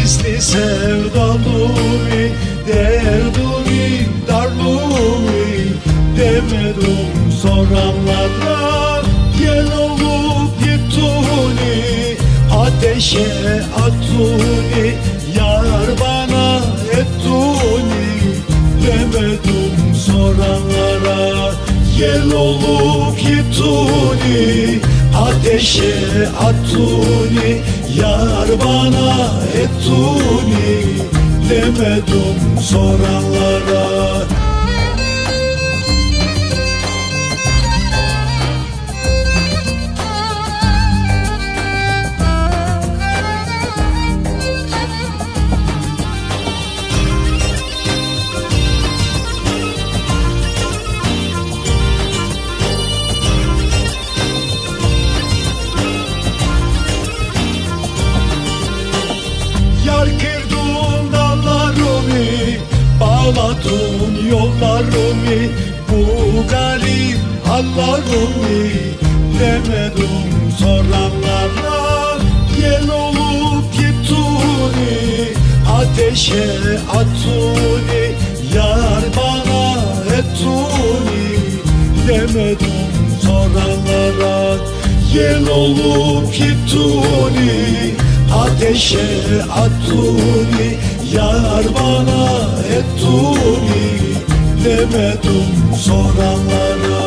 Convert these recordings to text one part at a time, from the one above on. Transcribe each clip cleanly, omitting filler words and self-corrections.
gizli sevdalumi, derdumi, darlumi, demedim soranlara. Gel olup gittuni, ateşe attuni, yar bana ettuni, demedim soranlara. Gel olup gittuni, ateşe attuni, yar bana ettuni, demedim soranlara. Bağladın yollarımı, bu garip hallarımı, demedim soranlara. Gel olup gittuni, ateşe attuni, yar bana ettuni, demedim soranlara. Gel olup gittuni, ateşe attuni, yar bana ettuni, demedim soranlara.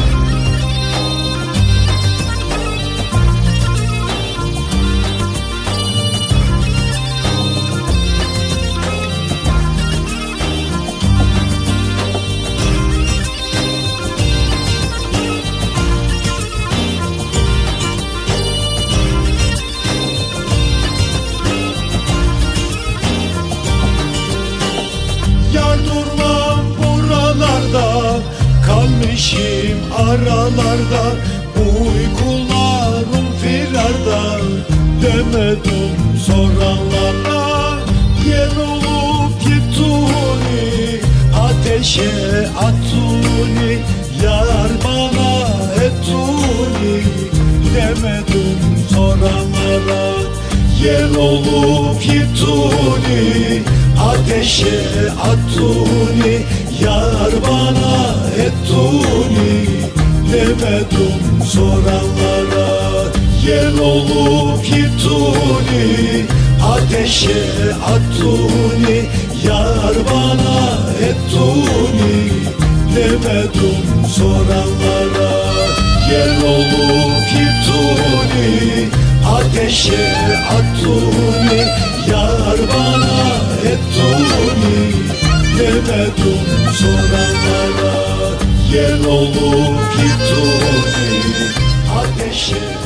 Kalmışım aralarda, uykularım firarda, demedim soranlara. Gel olup gittuni, ateşe attuni, yar bana ettuni, demedim soranlara. Gel olup gittuni, ateşe attuni, yar bana ettuni, demedim soranlara. Gel olup gittuni, ateşe attuni, yar bana ettuni, demedim soranlara. Gel olup gittuni, ateşe attuni, yar bana ettuni, demedim soranlara. Gel olup gittuni, ateşe